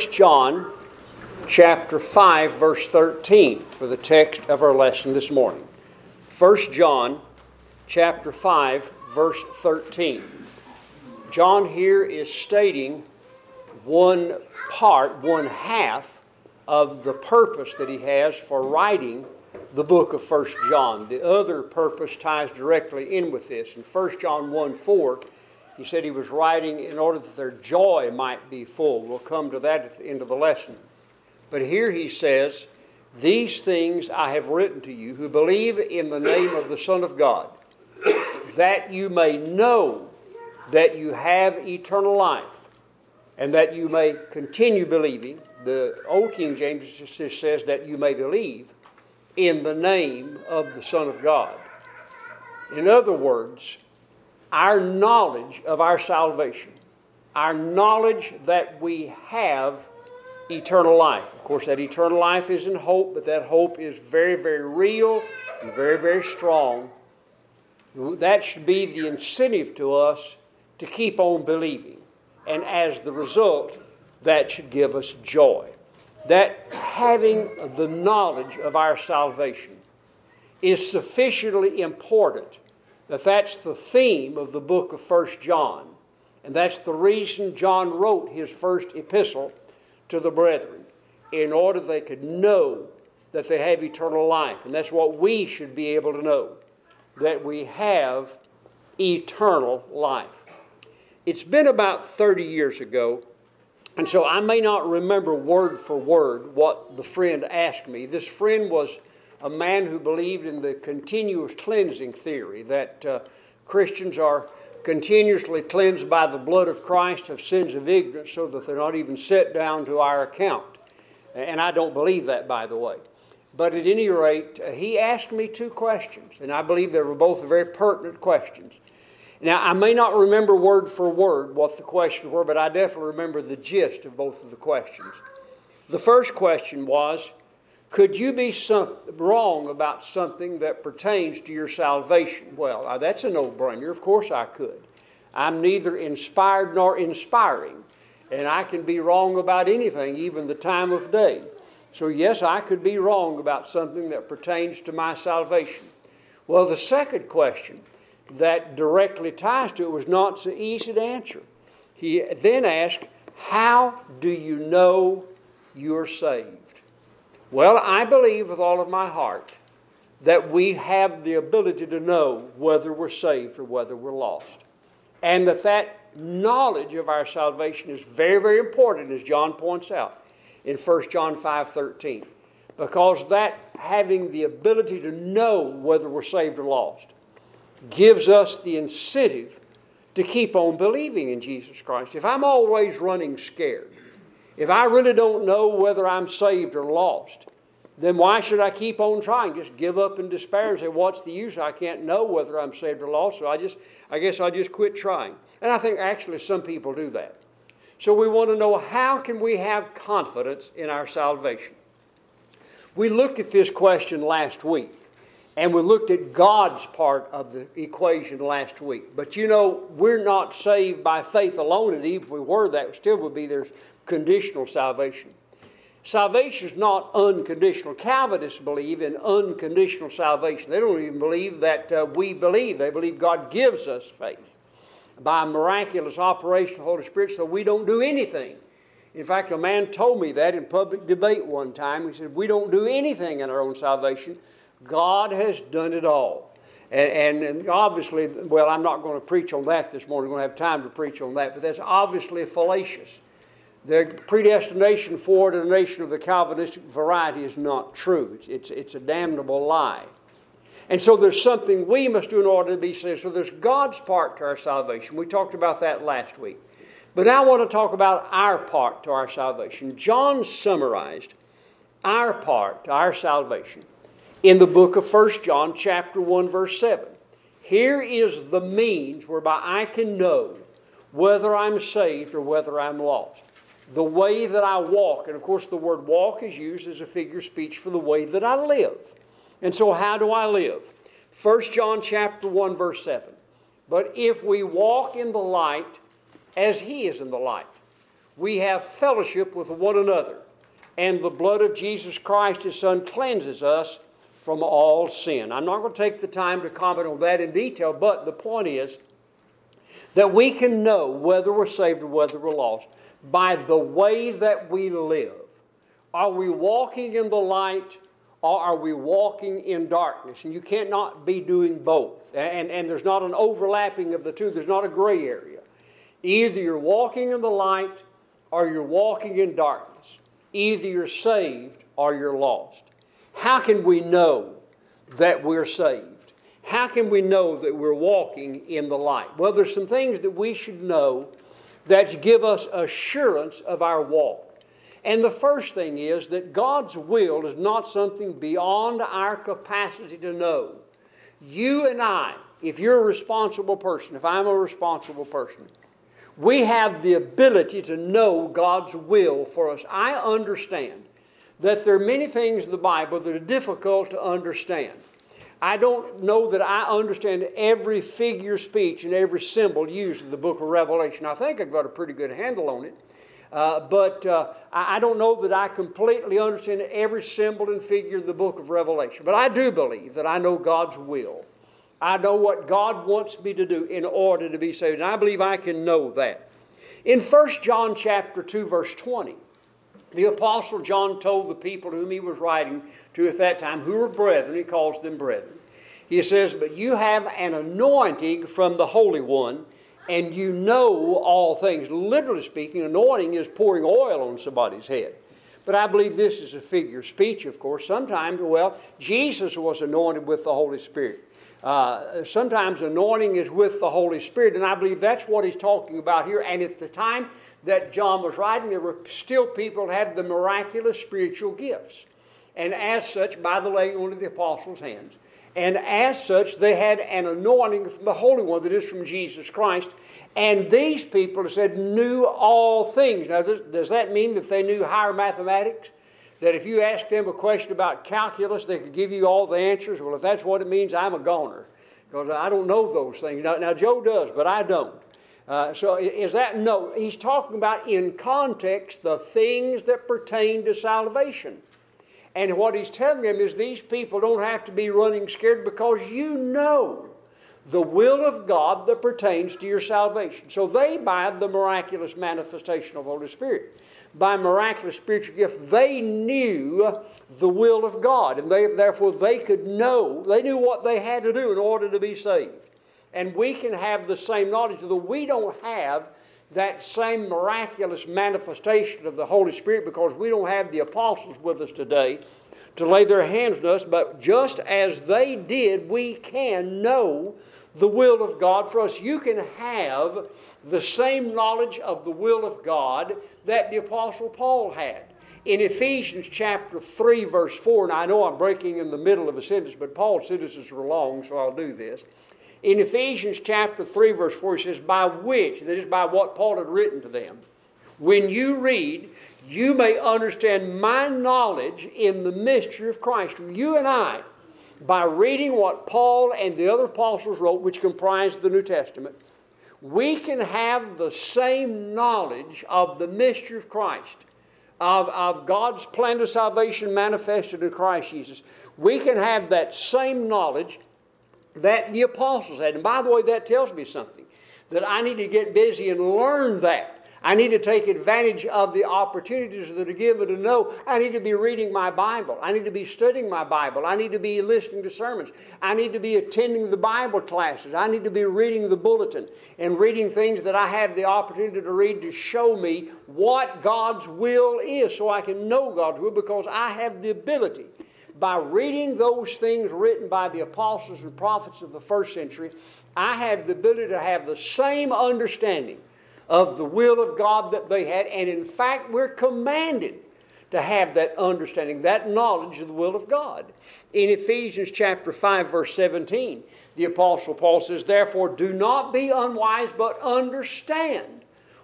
John chapter 5, verse 13 for the text of our lesson this morning. 1 John chapter 5, verse 13. John here is stating one half of the purpose that he has for writing the book of 1 John. The other purpose ties directly in with this. In 1 John 1:4, he said he was writing in order that their joy might be full. We'll come to that at the end of the lesson. But here he says, "These things I have written to you who believe in the name of the Son of God, that you may know that you have eternal life, and that you may continue believing." The Old King James just says that you may believe in the name of the Son of God. In other words, our knowledge of our salvation, our knowledge that we have eternal life. Of course, that eternal life is in hope, but that hope is very, very real and very, very strong. That should be the incentive to us to keep on believing. And as the result, that should give us joy. That having the knowledge of our salvation is sufficiently important that that's the theme of the book of 1 John. And that's the reason John wrote his first epistle to the brethren, in order they could know that they have eternal life. And that's what we should be able to know, that we have eternal life. It's been about 30 years ago, and so I may not remember word for word what the friend asked me. This friend was a man who believed in the continuous cleansing theory, that Christians are continuously cleansed by the blood of Christ of sins of ignorance so that they're not even set down to our account. And I don't believe that, by the way. But at any rate, he asked me two questions, and I believe they were both very pertinent questions. Now, I may not remember word for word what the questions were, but I definitely remember the gist of both of the questions. The first question was, could you be wrong about something that pertains to your salvation? Well, that's a no-brainer. Of course I could. I'm neither inspired nor inspiring, and I can be wrong about anything, even the time of day. So yes, I could be wrong about something that pertains to my salvation. Well, the second question that directly ties to it was not so easy to answer. He then asked, how do you know you're saved? Well, I believe with all of my heart that we have the ability to know whether we're saved or whether we're lost. And that knowledge of our salvation is very, very important, as John points out in 1 John 5:13. Because that having the ability to know whether we're saved or lost gives us the incentive to keep on believing in Jesus Christ. If I'm always running scared, if I really don't know whether I'm saved or lost, then why should I keep on trying? Just give up in despair and say, what's the use? I can't know whether I'm saved or lost, so I guess I'll just quit trying. And I think actually some people do that. So we want to know, how can we have confidence in our salvation? We looked at this question last week, and we looked at God's part of the equation last week. But you know, we're not saved by faith alone, and even if we were, that still would be there's conditional salvation. Salvation is not unconditional. Calvinists believe in unconditional salvation. They don't even believe that we believe. They believe God gives us faith by a miraculous operation of the Holy Spirit, so we don't do anything. In fact, a man told me that in public debate one time. He said, we don't do anything in our own salvation. God has done it all. And obviously, well, I'm not going to preach on that this morning. We're going to have time to preach on that, but that's obviously fallacious. The predestination foreordination of the Calvinistic variety is not true. It's a damnable lie. And so there's something we must do in order to be saved. So there's God's part to our salvation. We talked about that last week. But now I want to talk about our part to our salvation. John summarized our part to our salvation in the book of 1 John chapter 1, verse 7. Here is the means whereby I can know whether I'm saved or whether I'm lost. The way that I walk, and of course the word walk is used as a figure of speech for the way that I live. And so how do I live? 1 John chapter 1, verse 7. But if we walk in the light as He is in the light, we have fellowship with one another, and the blood of Jesus Christ, His Son, cleanses us from all sin. I'm not going to take the time to comment on that in detail, but the point is that we can know whether we're saved or whether we're lost by the way that we live. Are we walking in the light, or are we walking in darkness? And you cannot be doing both. And there's not an overlapping of the two. There's not a gray area. Either you're walking in the light or you're walking in darkness. Either you're saved or you're lost. How can we know that we're saved? How can we know that we're walking in the light? Well, there's some things that we should know that give us assurance of our walk. And the first thing is that God's will is not something beyond our capacity to know. You and I, if you're a responsible person, if I'm a responsible person, we have the ability to know God's will for us. I understand that there are many things in the Bible that are difficult to understand. I don't know that I understand every figure of speech and every symbol used in the book of Revelation. I think I've got a pretty good handle on it. But I don't know that I completely understand every symbol and figure in the book of Revelation. But I do believe that I know God's will. I know what God wants me to do in order to be saved. And I believe I can know that. In 1 John chapter 2, verse 20, the Apostle John told the people whom he was writing to at that time, who were brethren, he calls them brethren. He says, but you have an anointing from the Holy One, and you know all things. Literally speaking, anointing is pouring oil on somebody's head. But I believe this is a figure of speech, of course. Sometimes, Jesus was anointed with the Holy Spirit. Sometimes anointing is with the Holy Spirit, and I believe that's what he's talking about here. And at the time that John was writing, there were still people that had the miraculous spiritual gifts. And as such, by the laying on of the apostles' hands. And as such, they had an anointing from the Holy One that is from Jesus Christ. And these people, it said, knew all things. Now, does that mean that they knew higher mathematics? That if you asked them a question about calculus, they could give you all the answers? Well, if that's what it means, I'm a goner. Because I don't know those things. Now Joe does, but I don't. So is that? No. He's talking about, in context, the things that pertain to salvation. And what he's telling them is these people don't have to be running scared because you know the will of God that pertains to your salvation. So they, by the miraculous manifestation of the Holy Spirit, by miraculous spiritual gift, they knew the will of God. And therefore they could know, they knew what they had to do in order to be saved. And we can have the same knowledge, though we don't have that same miraculous manifestation of the Holy Spirit because we don't have the apostles with us today to lay their hands on us. But just as they did, we can know the will of God for us. You can have the same knowledge of the will of God that the Apostle Paul had. In Ephesians chapter 3, verse 4, and I know I'm breaking in the middle of a sentence, but Paul's sentences are long, so I'll do this. In Ephesians chapter 3, verse 4, it says, by which, that is by what Paul had written to them, when you read, you may understand my knowledge in the mystery of Christ. You and I, by reading what Paul and the other apostles wrote, which comprise the New Testament, we can have the same knowledge of the mystery of Christ, of God's plan of salvation manifested in Christ Jesus. We can have that same knowledge that the apostles had. And by the way, that tells me something, that I need to get busy and learn that. I need to take advantage of the opportunities that are given to know. I need to be reading my Bible. I need to be studying my Bible. I need to be listening to sermons. I need to be attending the Bible classes. I need to be reading the bulletin and reading things that I have the opportunity to read to show me what God's will is so I can know God's will, because I have the ability. By reading those things written by the apostles and prophets of the first century, I have the ability to have the same understanding of the will of God that they had. And in fact, we're commanded to have that understanding, that knowledge of the will of God. In Ephesians chapter 5, verse 17, the Apostle Paul says, therefore do not be unwise, but understand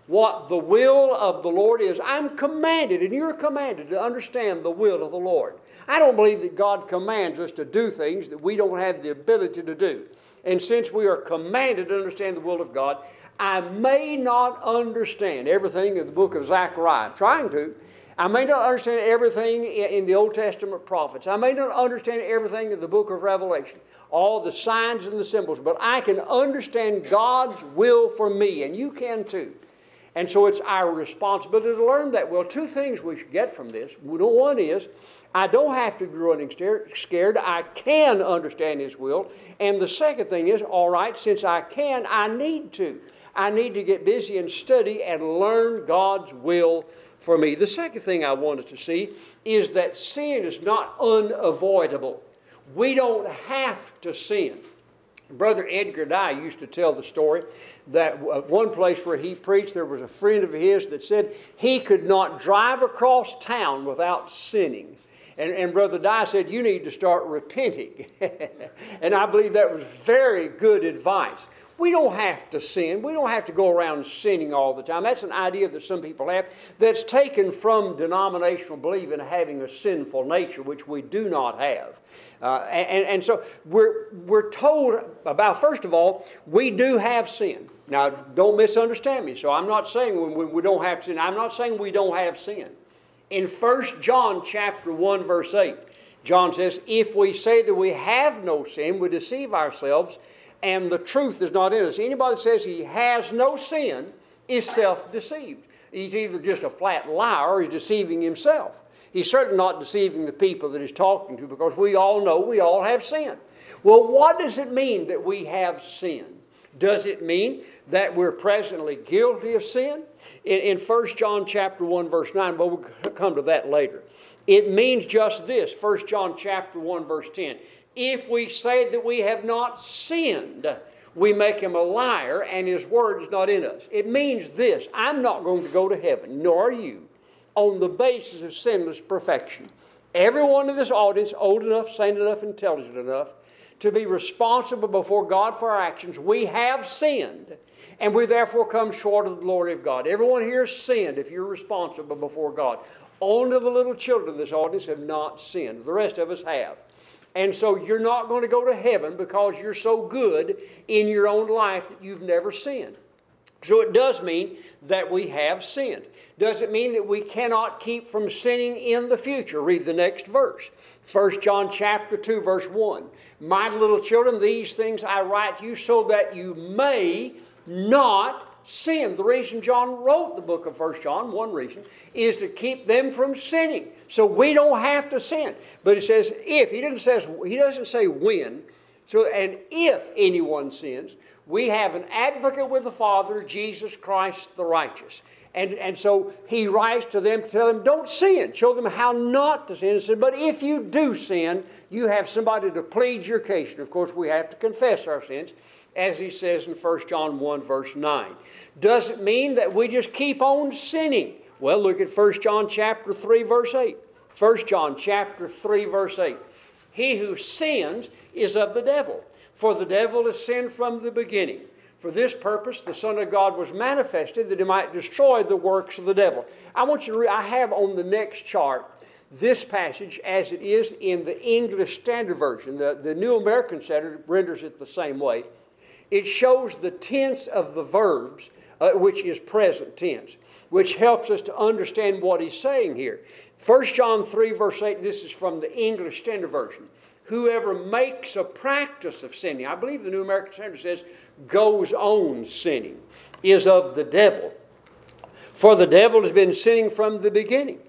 what the will of the Lord is. I'm commanded, and you're commanded to understand the will of the Lord. I don't believe that God commands us to do things that we don't have the ability to do. And since we are commanded to understand the will of God, I may not understand everything in the book of Zechariah. I'm trying to. I may not understand everything in the Old Testament prophets. I may not understand everything in the book of Revelation, all the signs and the symbols, but I can understand God's will for me, and you can too. And so it's our responsibility to learn that. Well, two things we should get from this. One is, I don't have to be running scared. I can understand His will. And the second thing is, all right, since I can, I need to. I need to get busy and study and learn God's will for me. The second thing I wanted to see is that sin is not unavoidable. We don't have to sin. Brother Edgar Dye used to tell the story that one place where he preached, there was a friend of his that said he could not drive across town without sinning. And Brother Dye said, you need to start repenting. And I believe that was very good advice. We don't have to sin. We don't have to go around sinning all the time. That's an idea that some people have that's taken from denominational belief in having a sinful nature, which we do not have. And so we're told about, first of all, we do have sin. Now, don't misunderstand me. So I'm not saying we don't have sin. I'm not saying we don't have sin. In 1 John chapter 1, verse 8, John says, if we say that we have no sin, we deceive ourselves, and the truth is not in us. Anybody that says he has no sin is self-deceived. He's either just a flat liar or he's deceiving himself. He's certainly not deceiving the people that he's talking to, because we all know we all have sin. Well, what does it mean that we have sin? Does it mean that we're presently guilty of sin? In 1 John chapter 1, verse 9, but we'll come to that later. It means just this, 1 John chapter 1, verse 10. If we say that we have not sinned, we make him a liar, and his word is not in us. It means this: I'm not going to go to heaven, nor are you, on the basis of sinless perfection. Everyone in this audience, old enough, sane enough, intelligent enough, to be responsible before God for our actions. We have sinned, and we therefore come short of the glory of God. Everyone here has sinned if you're responsible before God. Only the little children in this audience have not sinned. The rest of us have. And so you're not going to go to heaven because you're so good in your own life that you've never sinned. So it does mean that we have sinned. Does it mean that we cannot keep from sinning in the future? Read the next verse. 1 John chapter 2, verse 1. My little children, these things I write to you so that you may not sin. The reason John wrote the book of 1 John, one reason, is to keep them from sinning. So we don't have to sin. But it says if. He doesn't say when. So, and if anyone sins, we have an advocate with the Father, Jesus Christ the righteous. And so he writes to them to tell them, don't sin. Show them how not to sin. He said, but if you do sin, you have somebody to plead your case. And of course, we have to confess our sins, as he says in 1 John 1, verse 9. Does it mean that we just keep on sinning? Well, look at 1 John chapter 3, verse 8. 1 John chapter 3, verse 8. He who sins is of the devil, for the devil has sinned from the beginning. For this purpose, the Son of God was manifested that he might destroy the works of the devil. I want you to read, I have on the next chart this passage as it is in the English Standard Version. The New American Standard renders it the same way. It shows the tense of the verbs, which is present tense, which helps us to understand what he's saying here. 1 John 3, verse 8, this is from the English Standard Version. Whoever makes a practice of sinning, I believe the New American Standard says, goes on sinning, is of the devil. For the devil has been sinning from the beginning.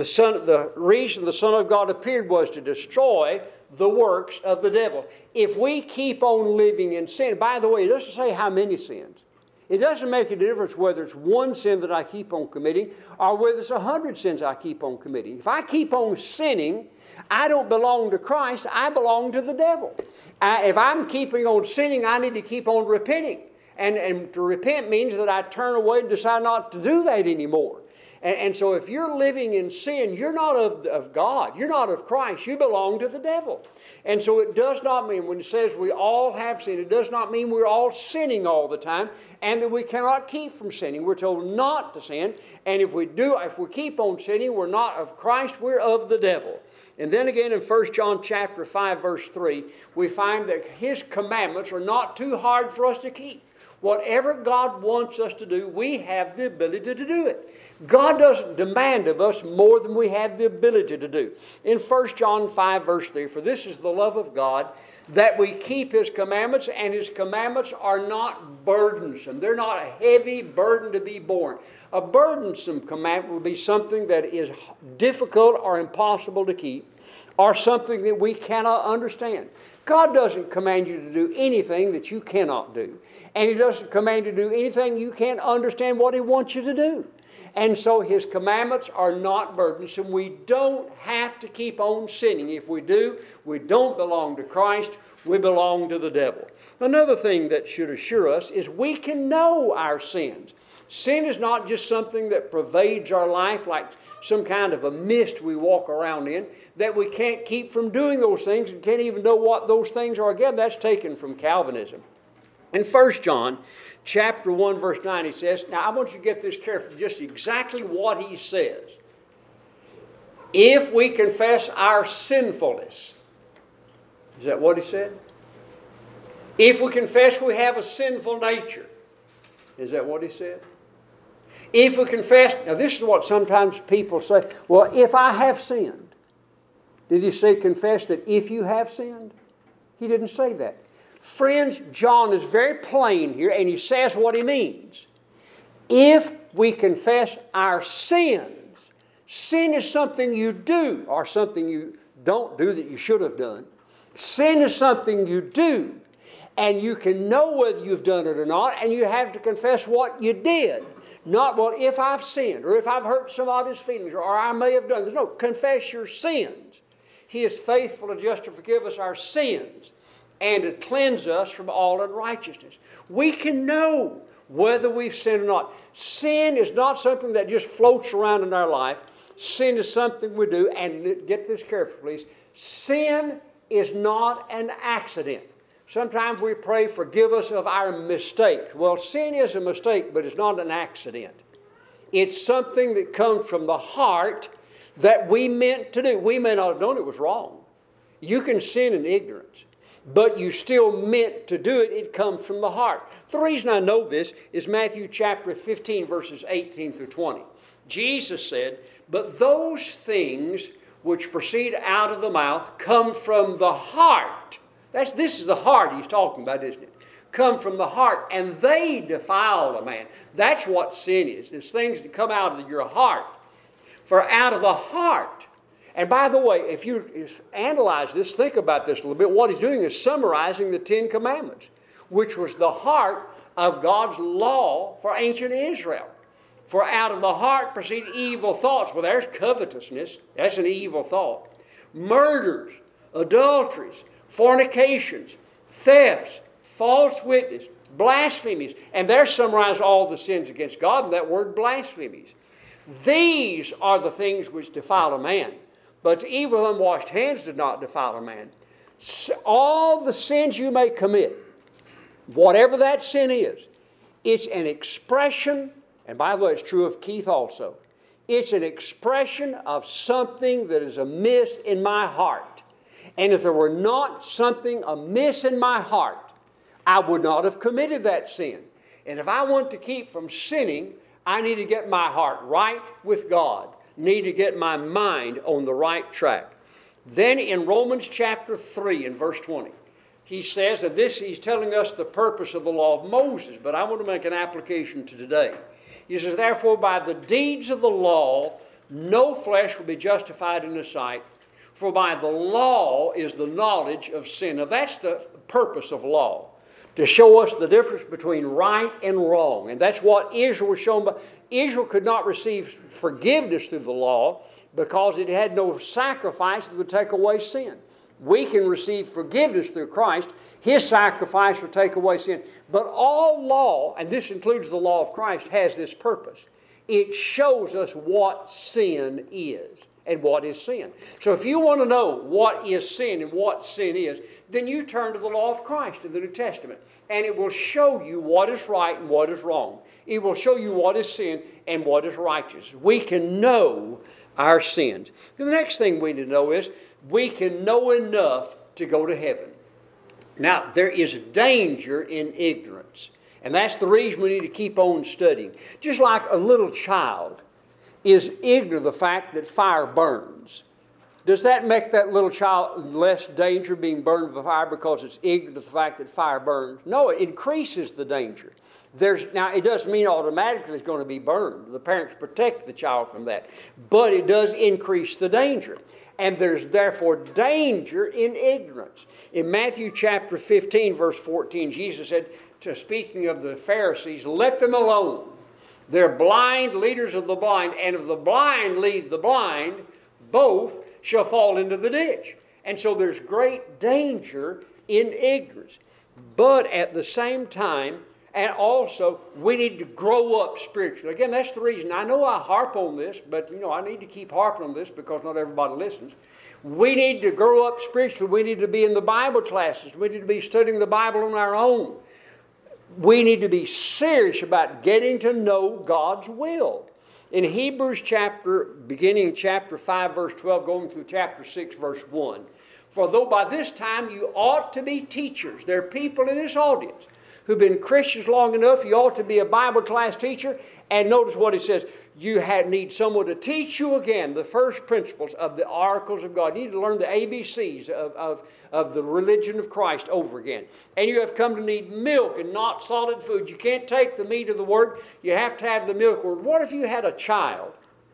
The reason the Son of God appeared was to destroy the works of the devil. If we keep on living in sin, by the way, it doesn't say how many sins. It doesn't make a difference whether it's one sin that I keep on committing or whether it's 100 sins I keep on committing. If I keep on sinning, I don't belong to Christ, I belong to the devil. If I'm keeping on sinning, I need to keep on repenting. And to repent means that I turn away and decide not to do that anymore. And so if you're living in sin, you're not of God. You're not of Christ. You belong to the devil. And so it does not mean, when it says we all have sinned, it does not mean we're all sinning all the time and that we cannot keep from sinning. We're told not to sin. And if we keep on sinning, we're not of Christ, we're of the devil. And then again in 1 John chapter 5, verse 3, we find that His commandments are not too hard for us to keep. Whatever God wants us to do, we have the ability to do it. God doesn't demand of us more than we have the ability to do. In 1 John 5, verse 3, for this is the love of God, that we keep His commandments, and His commandments are not burdensome. They're not a heavy burden to be borne. A burdensome commandment will be something that is difficult or impossible to keep, or something that we cannot understand. God doesn't command you to do anything that you cannot do. And He doesn't command you to do anything you can't understand what He wants you to do. And so His commandments are not burdensome. We don't have to keep on sinning. If we do, we don't belong to Christ. We belong to the devil. Another thing that should assure us is we can know our sins. Sin is not just something that pervades our life like some kind of a mist we walk around in, that we can't keep from doing those things and can't even know what those things are. Again, that's taken from Calvinism. In 1 John chapter 1, verse 9, he says, now I want you to get this careful, just exactly what he says. If we confess our sinfulness, is that what he said? If we confess we have a sinful nature, is that what he said? If we confess, now this is what sometimes people say, well, if I have sinned. Did he say confess that if you have sinned? He didn't say that. Friends, John is very plain here, and he says what he means. If we confess our sins, sin is something you do or something you don't do that you should have done. Sin is something you do, and you can know whether you've done it or not, and you have to confess what you did. Not, well, if I've sinned, or if I've hurt somebody's feelings, or I may have done this. No, confess your sins. He is faithful and just to forgive us our sins and to cleanse us from all unrighteousness. We can know whether we've sinned or not. Sin is not something that just floats around in our life. Sin is something we do, and get this careful, please. Sin is not an accident. Sometimes we pray, forgive us of our mistakes. Well, sin is a mistake, but it's not an accident. It's something that comes from the heart that we meant to do. We may not have known it was wrong. You can sin in ignorance, but you still meant to do it. It comes from the heart. The reason I know this is Matthew chapter 15, verses 18 through 20. Jesus said, but those things which proceed out of the mouth come from the heart. This is the heart he's talking about, isn't it? Come from the heart, and they defile a man. That's what sin is. There's things that come out of your heart. For out of the heart. And by the way, if you analyze this, think about this a little bit, what he's doing is summarizing the Ten Commandments, which was the heart of God's law for ancient Israel. For out of the heart proceed evil thoughts. Well, there's covetousness. That's an evil thought. Murders, adulteries, fornications, thefts, false witness, blasphemies. And there summarize all the sins against God in that word blasphemies. These are the things which defile a man. But to eat with unwashed hands did not defile a man. All the sins you may commit, whatever that sin is, it's an expression, and by the way, it's true of Keith also. It's an expression of something that is amiss in my heart. And if there were not something amiss in my heart, I would not have committed that sin. And if I want to keep from sinning, I need to get my heart right with God. Need to get my mind on the right track. Then in Romans chapter 3 and verse 20, he says that he's telling us the purpose of the law of Moses, but I want to make an application to today. He says, therefore, by the deeds of the law, no flesh will be justified in the sight, for by the law is the knowledge of sin. Now that's the purpose of law, to show us the difference between right and wrong. And that's what Israel was shown by. Israel could not receive forgiveness through the law because it had no sacrifice that would take away sin. We can receive forgiveness through Christ. His sacrifice will take away sin. But all law, and this includes the law of Christ, has this purpose. It shows us what sin is and what is sin. So if you want to know what is sin and what sin is, then you turn to the law of Christ in the New Testament. And it will show you what is right and what is wrong. It will show you what is sin and what is righteous. We can know our sins. The next thing we need to know is we can know enough to go to heaven. Now, there is danger in ignorance. And that's the reason we need to keep on studying. Just like a little child is ignorant of the fact that fire burns. Does that make that little child less danger being burned with fire because it's ignorant of the fact that fire burns? No, it increases the danger. Now, it doesn't mean automatically it's going to be burned. The parents protect the child from that. But it does increase the danger. And there's therefore danger in ignorance. In Matthew chapter 15, verse 14, Jesus said, speaking of the Pharisees, let them alone. They're blind leaders of the blind, and if the blind lead the blind, both shall fall into the ditch. And so there's great danger in ignorance. But at the same time, and also, we need to grow up spiritually. Again, that's the reason. I know I harp on this, but I need to keep harping on this because not everybody listens. We need to grow up spiritually. We need to be in the Bible classes. We need to be studying the Bible on our own. We need to be serious about getting to know God's will. In Hebrews beginning chapter 5, verse 12, going through chapter 6, verse 1. For though by this time you ought to be teachers. There are people in this audience who've been Christians long enough. You ought to be a Bible class teacher. And notice what it says. You need someone to teach you again the first principles of the oracles of God. You need to learn the ABCs of the religion of Christ over again. And you have come to need milk and not solid food. You can't take the meat of the Word. You have to have the milk word. What if you had a child?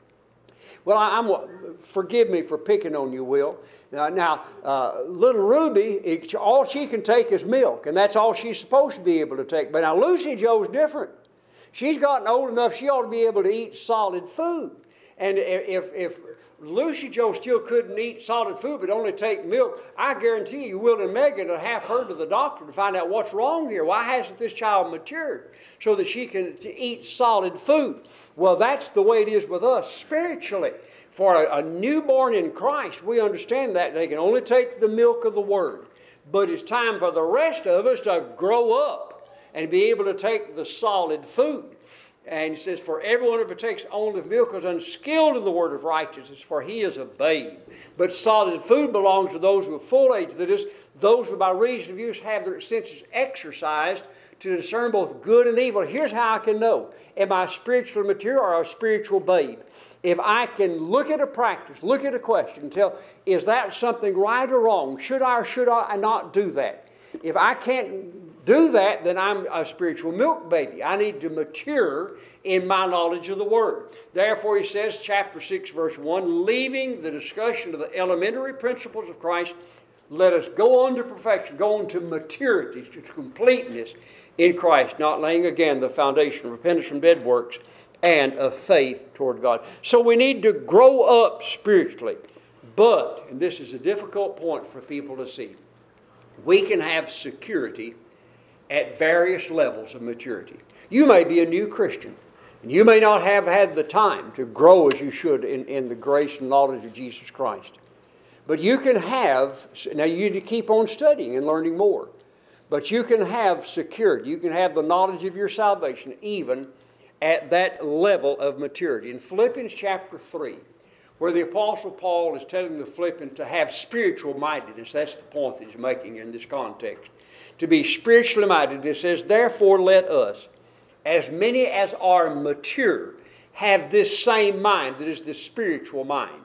Well, forgive me for picking on you, Will. Now, little Ruby, all she can take is milk, and that's all she's supposed to be able to take. But now Lucy Joe's different. She's gotten old enough, she ought to be able to eat solid food. And if Lucy Joe still couldn't eat solid food but only take milk, I guarantee you Will and Megan will have her to the doctor to find out what's wrong here. Why hasn't this child matured so that she can eat solid food? Well, that's the way it is with us spiritually. For a newborn in Christ, we understand that they can only take the milk of the Word. But it's time for the rest of us to grow up and be able to take the solid food. And he says, for everyone who partakes only of milk is unskilled in the word of righteousness, for he is a babe. But solid food belongs to those who are full age, that is, those who by reason of use have their senses exercised to discern both good and evil. Here's how I can know. Am I spiritually mature or a spiritual babe? If I can look at a practice, look at a question, and tell, is that something right or wrong? Should I or should I not do that? If I can't do that, then I'm a spiritual milk baby. I need to mature in my knowledge of the Word. Therefore, he says, chapter 6, verse 1, leaving the discussion of the elementary principles of Christ, let us go on to perfection, go on to maturity, to completeness in Christ, not laying again the foundation of repentance from dead works and of faith toward God. So we need to grow up spiritually. But, and this is a difficult point for people to see, we can have security at various levels of maturity. You may be a new Christian, and you may not have had the time to grow as you should in the grace and knowledge of Jesus Christ. But you can have, now you need to keep on studying and learning more, but you can have security. You can have the knowledge of your salvation even at that level of maturity. In Philippians chapter 3, where the Apostle Paul is telling the Philippians to have spiritual mindedness. That's the point that he's making in this context. To be spiritually minded. It says, therefore let us, as many as are mature, have this same mind, that is the spiritual mind.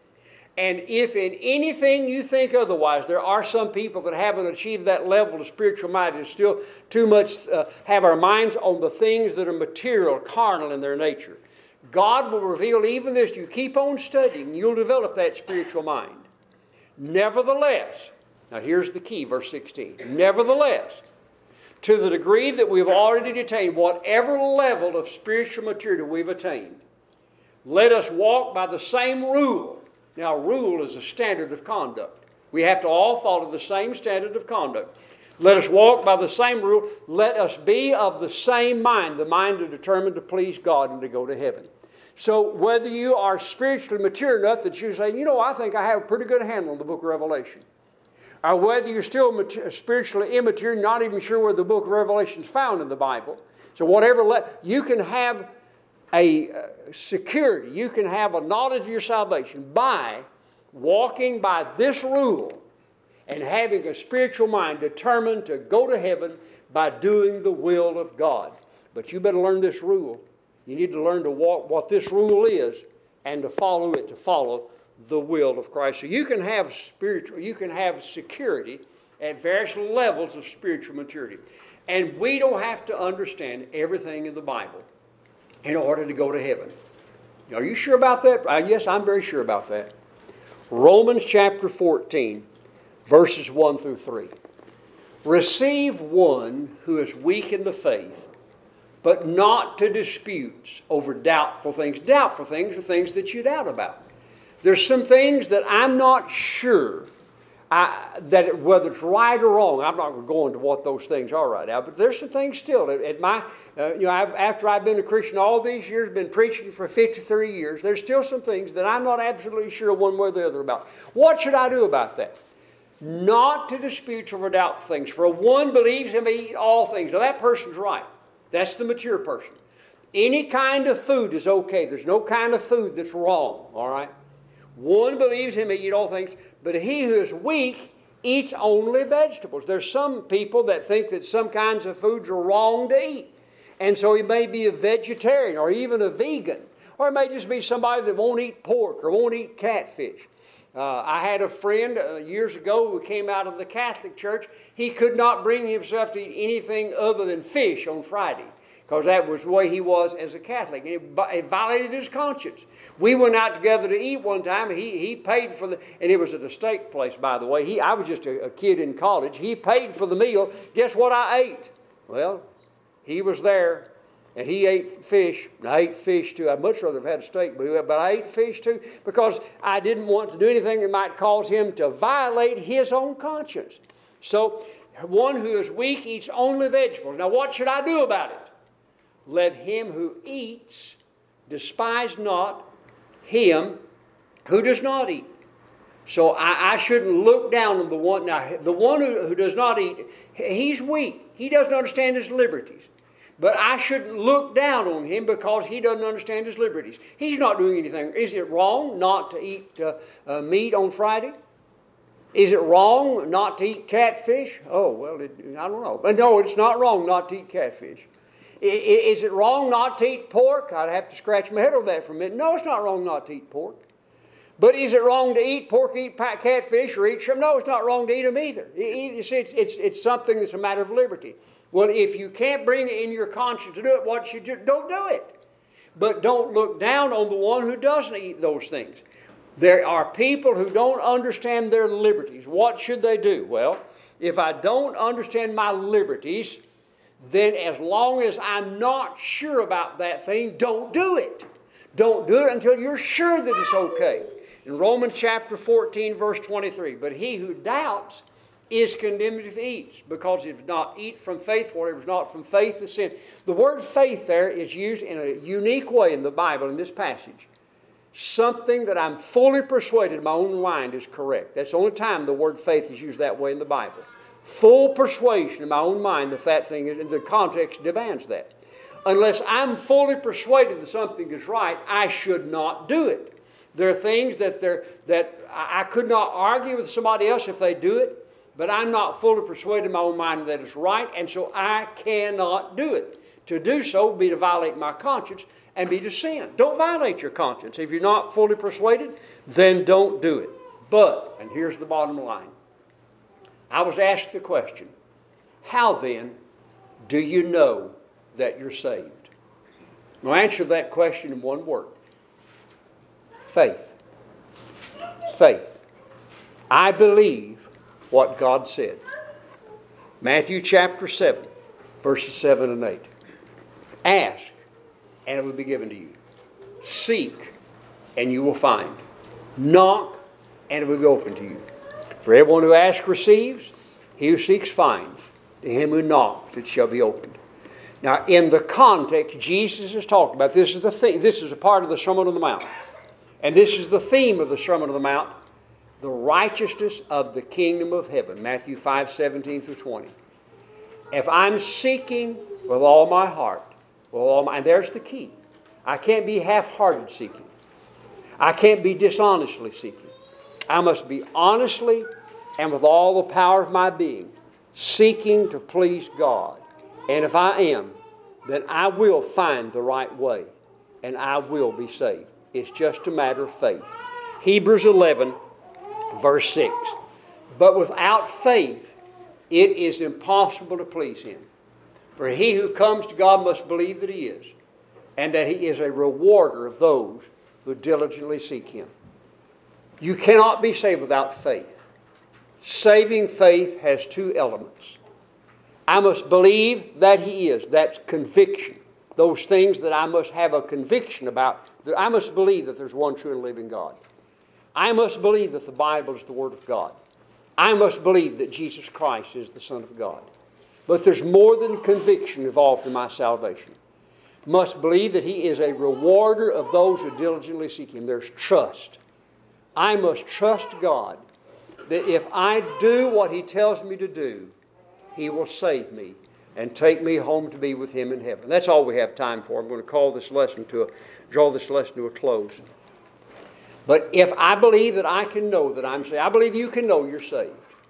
And if in anything you think otherwise, there are some people that haven't achieved that level of spiritual mindedness, still too much have our minds on the things that are material, carnal in their nature. God will reveal even this. You keep on studying, you'll develop that spiritual mind. Nevertheless, now here's the key, verse 16. Nevertheless, to the degree that we've already attained whatever level of spiritual maturity we've attained, let us walk by the same rule. Now, rule is a standard of conduct. We have to all follow the same standard of conduct. Let us walk by the same rule. Let us be of the same mind, the mind determined to please God and to go to heaven. So whether you are spiritually mature enough that you say, I think I have a pretty good handle on the book of Revelation, or whether you're still spiritually immature, not even sure where the book of Revelation is found in the Bible. So whatever, you can have a security, you can have a knowledge of your salvation by walking by this rule and having a spiritual mind determined to go to heaven by doing the will of God. But you better learn this rule. You need to learn to walk what this rule is and to follow it, to follow the will of Christ. So you can have security at various levels of spiritual maturity. And we don't have to understand everything in the Bible in order to go to heaven. Are you sure about that? Yes, I'm very sure about that. Romans chapter 14, verses 1 through 3. Receive one who is weak in the faith, but not to disputes over doubtful things. Doubtful things are things that you doubt about. There's some things that I'm not sure that whether it's right or wrong. I'm not going to go into what those things are right now, but there's some things still. After I've been a Christian all these years, been preaching for 53 years, there's still some things that I'm not absolutely sure one way or the other about. What should I do about that? Not to dispute over doubtful things. For one believes him to eat all things. Now that person's right. That's the mature person. Any kind of food is okay. There's no kind of food that's wrong, all right? One believes him to eat all things, but he who is weak eats only vegetables. There's some people that think that some kinds of foods are wrong to eat. And so he may be a vegetarian or even a vegan. Or it may just be somebody that won't eat pork or won't eat catfish. I had a friend years ago who came out of the Catholic Church. He could not bring himself to eat anything other than fish on Friday, because that was the way he was as a Catholic. And it violated his conscience. We went out together to eat one time. He paid for and it was at a steak place, by the way. I was just a kid in college. He paid for the meal. Guess what I ate? Well, he was there, and he ate fish. And I ate fish too. I'd much rather have had a steak, but I ate fish too because I didn't want to do anything that might cause him to violate his own conscience. So, one who is weak eats only vegetables. Now, what should I do about it? Let him who eats despise not him who does not eat. So I shouldn't look down on the one. Now, the one who does not eat, he's weak. He doesn't understand his liberties. But I shouldn't look down on him because he doesn't understand his liberties. He's not doing anything. Is it wrong not to eat meat on Friday? Is it wrong not to eat catfish? Oh, well, I don't know. But no, it's not wrong not to eat catfish. Is it wrong not to eat pork? I'd have to scratch my head over that for a minute. No, it's not wrong not to eat pork. But is it wrong to eat pork, eat catfish, or eat shrimp? No, it's not wrong to eat them either. It's something that's a matter of liberty. Well, if you can't bring it in your conscience to do it, what should you do? Don't do it. But don't look down on the one who doesn't eat those things. There are people who don't understand their liberties. What should they do? Well, if I don't understand my liberties, then as long as I'm not sure about that thing, don't do it. Don't do it until you're sure that it's okay. In Romans chapter 14, verse 23, but he who doubts is condemned if he eats, because he does not eat from faith, for it is not from faith is sin. The word faith there is used in a unique way in the Bible in this passage. Something that I'm fully persuaded in my own mind is correct. That's the only time the word faith is used that way in the Bible. Full persuasion in my own mind that thing is, and the context demands that. Unless I'm fully persuaded that something is right, I should not do it. There are things that I could not argue with somebody else if they do it, but I'm not fully persuaded in my own mind that it's right, and so I cannot do it. To do so would be to violate my conscience and be to sin. Don't violate your conscience. If you're not fully persuaded, then don't do it. But, and here's the bottom line, I was asked the question, how then do you know that you're saved? I'll answer that question in one word. Faith. Faith. I believe what God said. Matthew chapter 7, verses 7 and 8. Ask, and it will be given to you. Seek, and you will find. Knock, and it will be opened to you. For everyone who asks receives, he who seeks finds. To him who knocks it shall be opened. Now, in the context, Jesus is talking about, this is the theme, this is a part of the Sermon on the Mount. And this is the theme of the Sermon on the Mount, the righteousness of the kingdom of heaven, Matthew 5:17 through 20. If I'm seeking with all my heart, and there's the key. I can't be half-hearted seeking. I can't be dishonestly seeking. I must be honestly and with all the power of my being seeking to please God. And if I am, then I will find the right way and I will be saved. It's just a matter of faith. Hebrews 11, verse 6. But without faith, it is impossible to please Him. For he who comes to God must believe that He is, and that He is a rewarder of those who diligently seek Him. You cannot be saved without faith. Saving faith has two elements. I must believe that He is. That's conviction. Those things that I must have a conviction about. I must believe that there's one true and living God. I must believe that the Bible is the Word of God. I must believe that Jesus Christ is the Son of God. But there's more than conviction involved in my salvation. Must believe that He is a rewarder of those who diligently seek Him. There's trust. I must trust God that if I do what He tells me to do, He will save me and take me home to be with Him in heaven. That's all we have time for. I'm going to draw this lesson to a close. But if I believe that I can know that I'm saved, I believe you can know you're saved.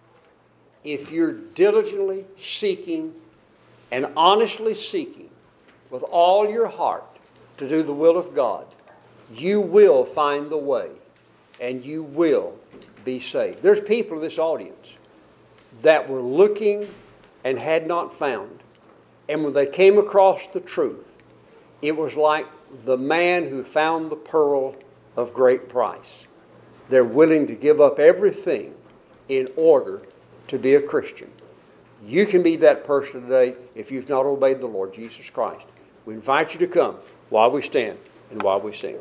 If you're diligently seeking and honestly seeking with all your heart to do the will of God, you will find the way and you will be saved. There's people in this audience that were looking and had not found. And when they came across the truth, it was like the man who found the pearl of great price. They're willing to give up everything in order to be a Christian. You can be that person today if you've not obeyed the Lord Jesus Christ. We invite you to come while we stand and while we sing.